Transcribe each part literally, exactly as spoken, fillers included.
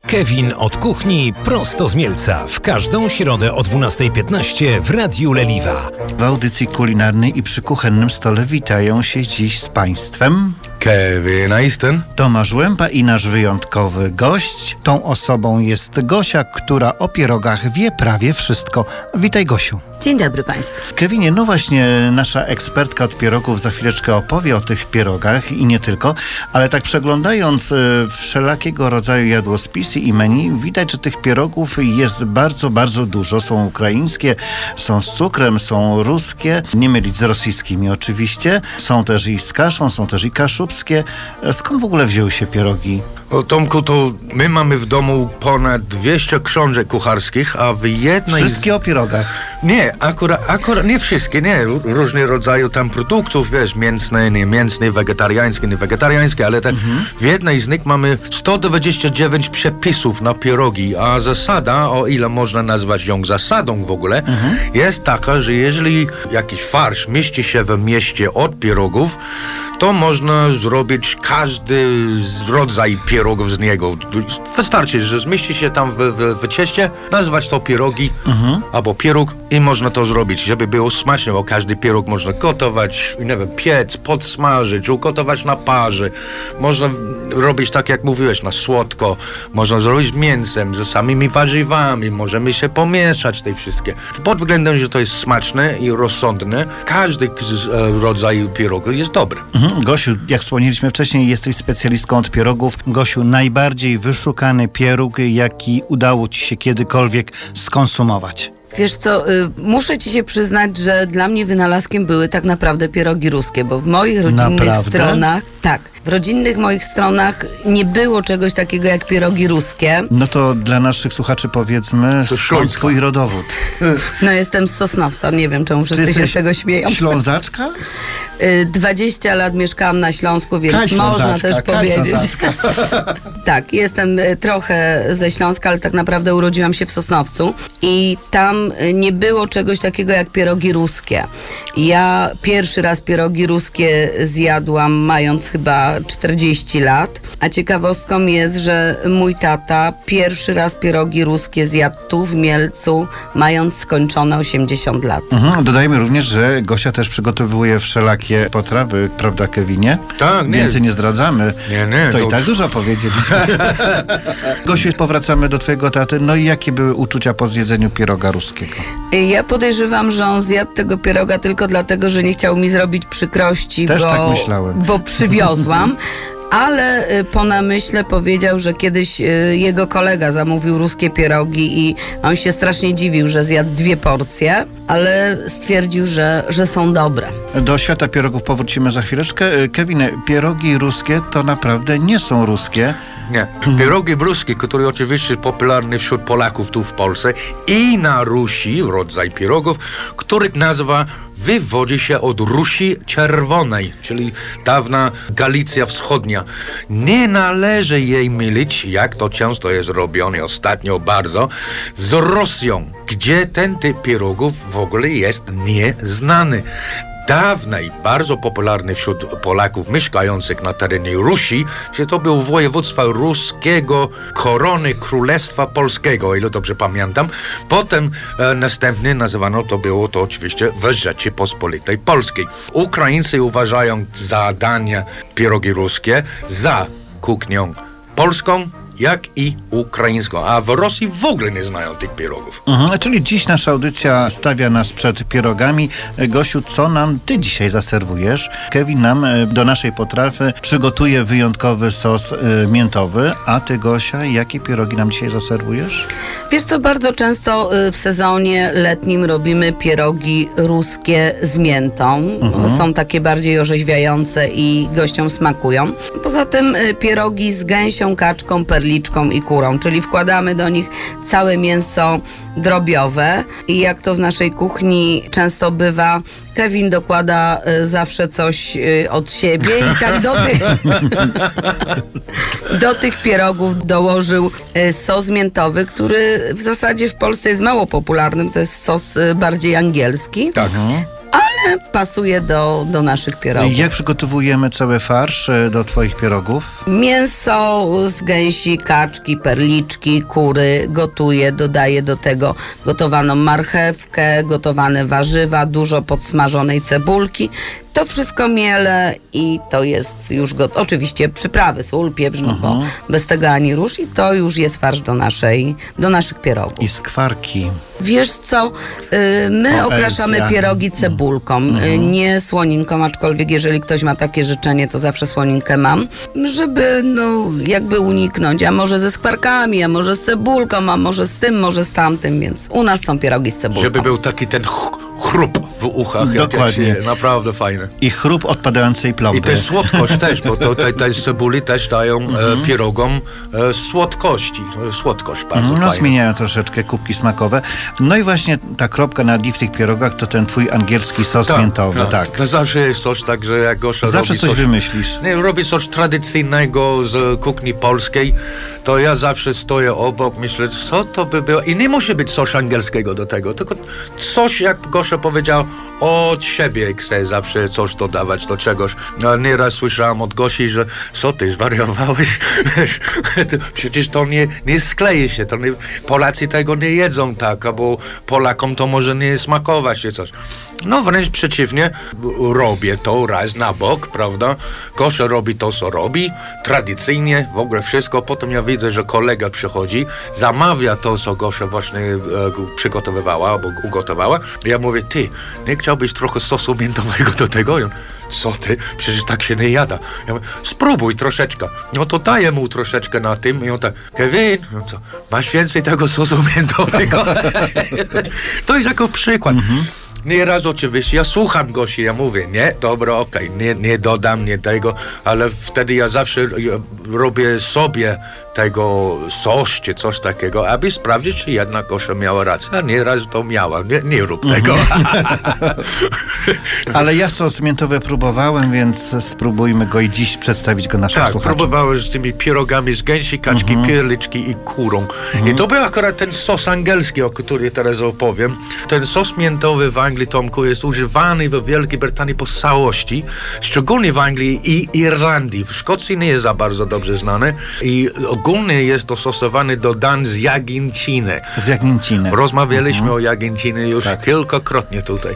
Kevin od kuchni prosto z Mielca. W każdą środę o dwunasta piętnaście w Radiu Leliwa. W audycji kulinarnej i przy kuchennym stole witają się dziś z Państwem Kevin Easton, Tomasz Łępa i nasz wyjątkowy gość. Tą osobą jest Gosia, która o pierogach wie prawie wszystko. Witaj, Gosiu. Dzień dobry Państwu. Kevinie, no właśnie nasza ekspertka od pierogów za chwileczkę opowie o tych pierogach i nie tylko, ale tak przeglądając y, wszelakiego rodzaju jadłospisy i menu, widać, że tych pierogów jest bardzo, bardzo dużo. Są ukraińskie, są z cukrem, są ruskie, nie mylić z rosyjskimi oczywiście. Są też i z kaszą, są też i kaszubskie. Skąd w ogóle wzięły się pierogi? o Tomku, to my mamy w domu ponad dwieście książek kucharskich, a w jednej... Wszystkie o pierogach. Nie, akurat, akurat nie wszystkie, nie. Różne rodzaje tam produktów, wiesz, mięsne, nie mięsne, wegetariańskie, nie wegetariańskie, ale tak mhm. w jednej z nich mamy sto dwadzieścia dziewięć przepisów na pierogi, a zasada, o ile można nazwać ją zasadą w ogóle, mhm. jest taka, że jeżeli jakiś farsz mieści się w mieście od pierogów, to można zrobić każdy rodzaj pierogów z niego. Wystarczy, że zmieści się tam w, w, w cieście, nazwać to pierogi mhm. albo pieróg i można to zrobić, żeby było smaczne, bo każdy pieróg można gotować, nie wiem, piec, podsmażyć, ugotować na parze. Można robić tak, jak mówiłeś, na słodko. Można zrobić mięsem, z samymi warzywami. Możemy się pomieszać te wszystkie. Pod względem, że to jest smaczne i rozsądne, każdy z, e, rodzaj pierogu jest dobry. Mhm. Gosiu, jak wspomnieliśmy wcześniej, jesteś specjalistką od pierogów. Gosiu, najbardziej wyszukany pieróg, jaki udało Ci się kiedykolwiek skonsumować? Wiesz co, y, muszę Ci się przyznać, że dla mnie wynalazkiem były tak naprawdę pierogi ruskie, bo w moich rodzinnych Naprawdę? stronach, tak, w rodzinnych moich stronach nie było czegoś takiego jak pierogi ruskie. No to dla naszych słuchaczy powiedzmy, skąd twój rodowód? No jestem z Sosnowca, nie wiem czemu wszyscy się z tego śmieją. Ślązaczka? Y, dwadzieścia lat mieszkałam na Śląsku, więc Kaj można też Kaj powiedzieć. Tak, jestem y, trochę ze Śląska, ale tak naprawdę urodziłam się w Sosnowcu i tam y, nie było czegoś takiego jak pierogi ruskie. Ja pierwszy raz pierogi ruskie zjadłam mając chyba czterdzieści lat, a ciekawostką jest, że mój tata pierwszy raz pierogi ruskie zjadł tu w Mielcu, mając skończone osiemdziesiąt lat. Mhm, dodajmy również, że Gosia też przygotowuje wszelakie potrawy, prawda, Kevinie? Tak, nie. Więcej nie zdradzamy. Nie, nie. To to... i tak dużo powiedzieliśmy. Gosiu, powracamy do twojego taty. No i jakie były uczucia po zjedzeniu pieroga ruskiego? Ja podejrzewam, że on zjadł tego pieroga tylko dlatego, że nie chciał mi zrobić przykrości, Też bo, tak myślałem. bo przywiozłam. Ale po namyśle powiedział, że kiedyś jego kolega zamówił ruskie pierogi i on się strasznie dziwił, że zjadł dwie porcje, ale stwierdził, że, że są dobre. Do świata pierogów powrócimy za chwileczkę. Kevinie, pierogi ruskie to naprawdę nie są ruskie. Nie. Pierogi ruskie, które oczywiście popularne wśród Polaków tu w Polsce i na Rusi, rodzaj pierogów, których nazwa wywodzi się od Rusi Czerwonej, czyli dawna Galicja Wschodnia. Nie należy jej mylić, jak to często jest robione ostatnio bardzo, z Rosją, gdzie ten typ pierogów w ogóle jest nieznany. Dawnej, bardzo popularny wśród Polaków mieszkających na terenie Rusi, że to było województwa ruskiego, korony Królestwa Polskiego, o ile dobrze pamiętam. Potem e, następnie nazywano to było to oczywiście w Rzeczypospolitej Polskiej. Ukraińcy uważają za dania pierogi ruskie za kuchnią polską, jak i ukraińską, a w Rosji w ogóle nie znają tych pierogów. Mhm, czyli dziś nasza audycja stawia nas przed pierogami. Gosiu, co nam ty dzisiaj zaserwujesz? Kevin nam do naszej potrawy przygotuje wyjątkowy sos y, miętowy, a ty, Gosia, jakie pierogi nam dzisiaj zaserwujesz? Wiesz co, bardzo często w sezonie letnim robimy pierogi ruskie z miętą. Mhm. Są takie bardziej orzeźwiające i gościom smakują. Poza tym pierogi z gęsią, kaczką, perliczką i kurą, czyli wkładamy do nich całe mięso drobiowe i jak to w naszej kuchni często bywa, Kevin dokłada y, zawsze coś y, od siebie i tak do tych do tych pierogów dołożył y, sos miętowy, który w zasadzie w Polsce jest mało popularny, to jest sos y, bardziej angielski. Tak. ale pasuje do, do naszych pierogów. Jak przygotowujemy cały farsz e, do twoich pierogów? Mięso z gęsi, kaczki, perliczki, kury gotuję, dodaję do tego gotowaną marchewkę, gotowane warzywa, dużo podsmażonej cebulki. To wszystko mielę i to jest już gotowe. Oczywiście przyprawy, sól, pieprz, no bo bez tego ani rusz i to już jest farsz do, naszej, do naszych pierogów. I skwarki. Wiesz co, y, my O, okraszamy Elzja. pierogi cebulką, y, nie słoninką, aczkolwiek jeżeli ktoś ma takie życzenie, to zawsze słoninkę mam, żeby no jakby uniknąć, a może ze skwarkami, a może z cebulką, a może z tym, może z tamtym, więc u nas są pierogi z cebulką. Żeby był taki ten ch- chrup w uchach. Dokładnie. Jak się, naprawdę fajne. I chrup odpadającej plomby. I też słodkość też, bo to, te, te cebuli też dają e, pierogom e, słodkości. Słodkość bardzo No fajna. zmieniają troszeczkę kubki smakowe. No i właśnie ta kropka na i w tych pierogach to ten twój angielski sos miętowy. Tak. To zawsze jest coś tak, że jak Gosia Zawsze robi coś coś, wymyślisz. nie, robi coś tradycyjnego z kuchni polskiej, to ja zawsze stoję obok, myślę, co to by było. I nie musi być coś angielskiego do tego, tylko coś, jak Gosia powiedział, od siebie chce zawsze coś dodawać do czegoś. No, nieraz słyszałam od Gosi, że co ty, zwariowałeś? Przecież to nie, nie skleje się, to nie, Polacy tego nie jedzą tak, albo Polakom to może nie smakować czy coś. No wręcz przeciwnie, robię to raz na bok, prawda? Gosia robi to, co robi, tradycyjnie, w ogóle wszystko. Potem ja widzę, że kolega przychodzi, zamawia to, co Gosia właśnie e, przygotowywała albo ugotowała. Ja mówię, ty, nie chciałbyś trochę sosu miętowego do tego? I on, co ty? Przecież tak się nie jada. Ja mówię, spróbuj troszeczkę. No to daję mu troszeczkę na tym i on tak, Kevin, no co, masz więcej tego sosu miętowego? To jest jako przykład. Mhm. Nieraz oczywiście, ja słucham Gosi, ja mówię, nie, dobra, okej, okay, nie, nie dodam, nie tego, ale wtedy ja zawsze ja robię sobie tego sos czy coś takiego, aby sprawdzić, czy jednak Gosia miała rację. A nieraz to miała, nie, nie rób tego. Ale ja sos miętowy próbowałem, więc spróbujmy go i dziś przedstawić go naszym tak, słuchaczom. próbowałem z tymi pierogami z gęsi, kaczki, mhm. pierliczki i kurą. Mhm. I to był akurat ten sos angielski, o którym teraz opowiem. Ten sos miętowy w Anglii, Tomku, jest używany w Wielkiej Brytanii po całości, szczególnie w Anglii i Irlandii. W Szkocji nie jest za bardzo dobrze znany i ogólnie jest to stosowany do dań z jagnięciny. Z jagnięciny. Rozmawialiśmy mhm. o jagnięciny już tak. kilkakrotnie tutaj.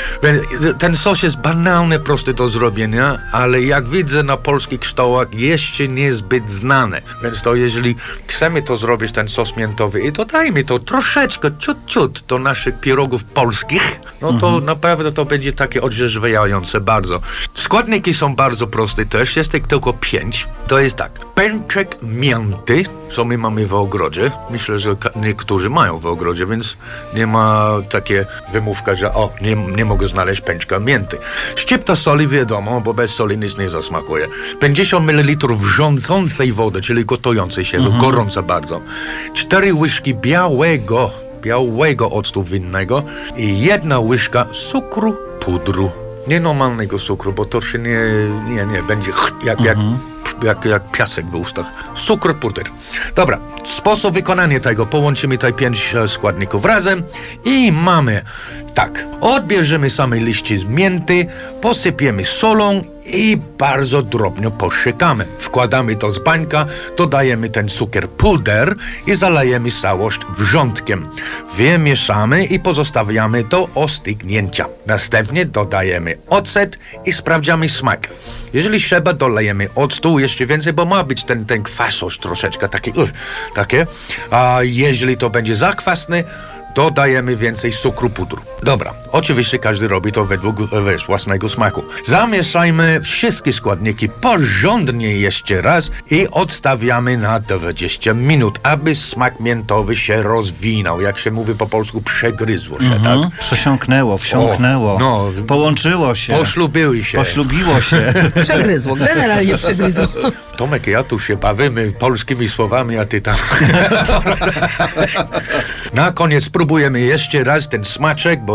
Ten sos jest banalny, prosty do zrobienia, ale jak widzę na polskich stołach jeszcze niezbyt znany. Więc to jeżeli chcemy to zrobić, ten sos miętowy i dodajmy to troszeczkę, ciut, ciut do naszych pierogów polskich, no to mhm. naprawdę to będzie takie orzeźwiające bardzo. Składniki są bardzo proste też, jest ich tylko pięć. To jest tak, pęczek mięty, co my mamy w ogrodzie. Myślę, że niektórzy mają w ogrodzie, więc nie ma takie wymówka, że o, nie, nie mogę znaleźć pęczka mięty. Szczypta soli, wiadomo, bo bez soli nic nie zasmakuje. pięćdziesiąt mililitrów wrzącącej wody, czyli gotującej się, mhm. gorąca bardzo. Cztery łyżki białego białego octu winnego i jedna łyżka cukru pudru. Nie normalnego cukru, bo to się nie, nie, nie będzie jak, jak, mhm. jak, jak piasek w ustach. Cukr puder. Dobra, sposób wykonania tego. Połączymy te pięć składników razem i mamy tak. Odbierzemy same liście z mięty, posypiemy solą i bardzo drobno posiekamy. Wkładamy to z bańka, dodajemy ten cukier puder i zalejemy całość wrzątkiem. Wymieszamy i pozostawiamy do ostygnięcia. Następnie dodajemy ocet i sprawdzamy smak. Jeżeli trzeba, dolejemy octu jeszcze więcej, bo ma być ten, ten kwasość troszeczkę taki, uh, takie. A jeżeli to będzie za kwasne, dodajemy więcej cukru pudru. Dobra, oczywiście każdy robi to według wiesz, własnego smaku. Zamieszajmy wszystkie składniki porządnie jeszcze raz i odstawiamy na dwadzieścia minut, aby smak miętowy się rozwinął. Jak się mówi po polsku, przegryzło się, mhm. tak? Przesiąknęło, wsiąknęło, o, no, połączyło się. Poślubiły się. Poślubiło się. Przegryzło, generalnie przegryzło. Tomek, ja tu się bawimy polskimi słowami, a ty tam... Na koniec spróbujemy jeszcze raz ten smaczek, bo jak wiadomo,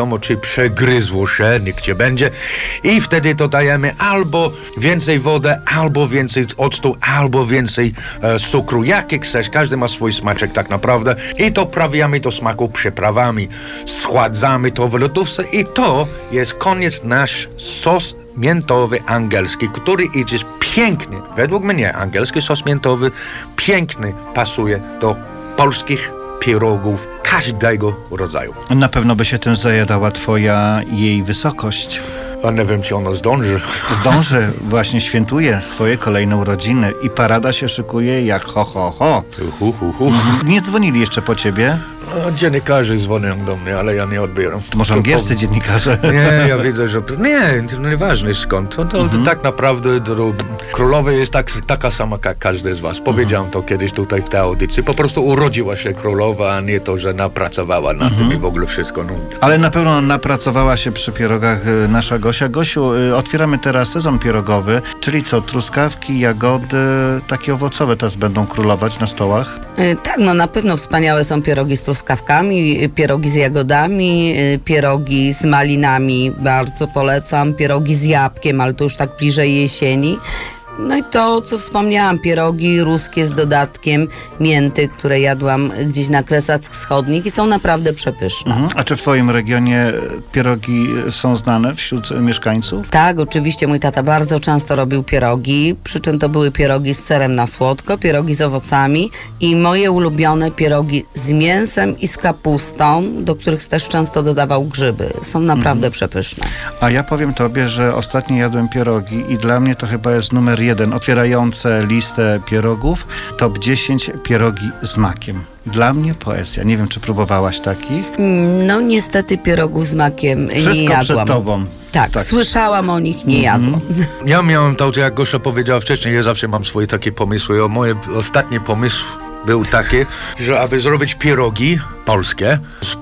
wiadomo, czy przegryzło się, nikt nie będzie. I wtedy dodajemy albo więcej wody, albo więcej octu, albo więcej e, cukru. Jaki chcesz, każdy ma swój smaczek tak naprawdę. I to prawiamy do smaku przyprawami. Schładzamy to w lodówce i to jest koniec nasz sos miętowy angielski, który idzie pięknie, według mnie angielski sos miętowy piękny pasuje do polskich pierogów każdego rodzaju. Na pewno by się tym zajadała twoja jej wysokość. A nie wiem, czy ona zdąży. Zdąży, właśnie świętuje swoje kolejne urodziny i parada się szykuje jak ho, ho, ho. Hu, hu, hu. Nie dzwonili jeszcze po ciebie? A dziennikarze dzwonią do mnie, ale ja nie odbieram. To może angielscy dziennikarze? Nie, ja widzę, że... Nie, to nieważne skąd. To, to, Mhm. to tak naprawdę to, królowa jest tak, taka sama jak każdy z was. Powiedziałem to kiedyś tutaj w tej audycji. Po prostu urodziła się królowa, a nie to, że napracowała na tym i w ogóle wszystko. No. Ale na pewno napracowała się przy pierogach y, nasza Gosia. Gosiu, y, otwieramy teraz sezon pierogowy, czyli co, truskawki, jagody, takie owocowe teraz będą królować na stołach? Y, Tak, no na pewno wspaniałe są pierogi z truskawkami, y, pierogi z jagodami, y, pierogi z malinami, bardzo polecam, pierogi z jabłkiem, ale to już tak bliżej jesieni. No i to, co wspomniałam, pierogi ruskie z dodatkiem mięty, które jadłam gdzieś na Kresach Wschodnich i są naprawdę przepyszne. Mhm. A czy w twoim regionie y, pierogi są znane wśród y, mieszkańców? Tak, oczywiście mój tata bardzo często robił pierogi, przy czym to były pierogi z serem na słodko, pierogi z owocami i moje ulubione pierogi z mięsem i z kapustą, do których też często dodawał grzyby. Są naprawdę przepyszne. A ja powiem tobie, że ostatnio jadłem pierogi i dla mnie to chyba jest numer jeden, otwierające listę pierogów, top dziesięć pierogi z makiem. Dla mnie poezja. Nie wiem, czy próbowałaś takich? Mm, No niestety pierogów z makiem nie Wszystko jadłam. przed tobą. Tak, Tak. słyszałam o nich, nie jadłam. Ja miałem to, jak Gosia powiedziała wcześniej, ja zawsze mam swoje takie pomysły. O, moje ostatni pomysł był taki, że aby zrobić pierogi polskie z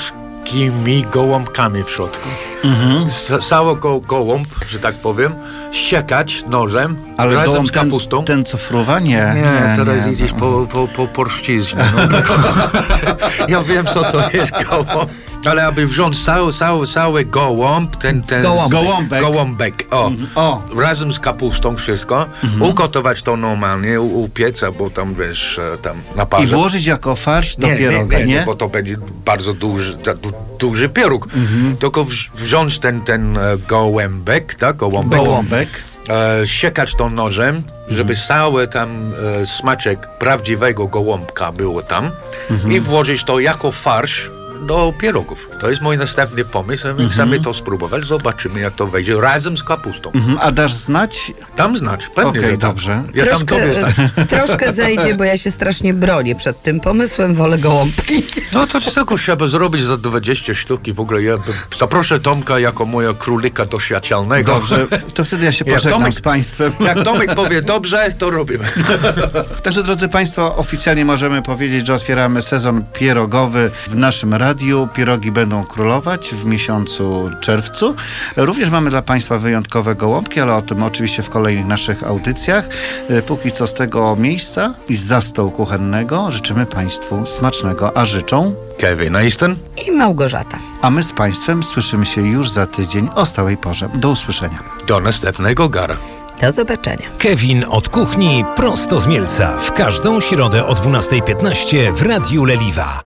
polskimi gołąbkami w środku. Mhm. Z, cały go, gołąb, że tak powiem, siekać nożem Ale razem gołąb z kapustą. Ten, ten co fruwa? Nie, Nie, nie, teraz nie, idziesz no. po, po, po porszczyźnie. No. Ja wiem, co to jest gołąb. Ale aby wziąć cały, cały, cały gołąb, ten, ten Gołąbek. Gołąbek. gołąbek, o, O. razem z kapustą wszystko, ugotować to normalnie, u, upiec, bo tam wiesz, e, tam na I parze. włożyć jako farsz do Nie, pieroga, nie, nie? nie, bo to będzie bardzo duży, da- du, duży pieróg. Tylko wzi- wziąć ten, ten e, gołębek, tak, gołąbek, Gołąbek. e, siekać to nożem, żeby cały tam e, smaczek prawdziwego gołąbka było tam i włożyć to jako farsz do pierogów. To jest mój następny pomysł, a my chcemy to spróbować, zobaczymy jak to wejdzie razem z kapustą. Mhm. A dasz znać? Tam znać, pewnie, Okej, że tam. dobrze. Ja tam tobie znać. troszkę zejdzie, bo ja się strasznie bronię przed tym pomysłem, wolę gołąbki. No to tylko trzeba zrobić za dwadzieścia sztuk i w ogóle ja zaproszę Tomka jako moja królika doświadczalnego. Dobrze, to wtedy ja się Jak pożegnam Tomek- z państwem. Jak Tomek powie dobrze, to robimy. Także drodzy Państwo, oficjalnie możemy powiedzieć, że otwieramy sezon pierogowy w naszym radiu. Pierogi będą królować w miesiącu czerwcu. Również mamy dla Państwa wyjątkowe gołąbki, ale o tym oczywiście w kolejnych naszych audycjach. E, Póki co z tego miejsca i zza stołu kuchennego życzymy Państwu smacznego, a życzą. Kevin Easton. I Małgorzata. A my z Państwem słyszymy się już za tydzień o stałej porze. Do usłyszenia. Do następnego gara. Do zobaczenia. Kevin od kuchni prosto z Mielca w każdą środę o dwunasta piętnaście w Radiu Leliwa.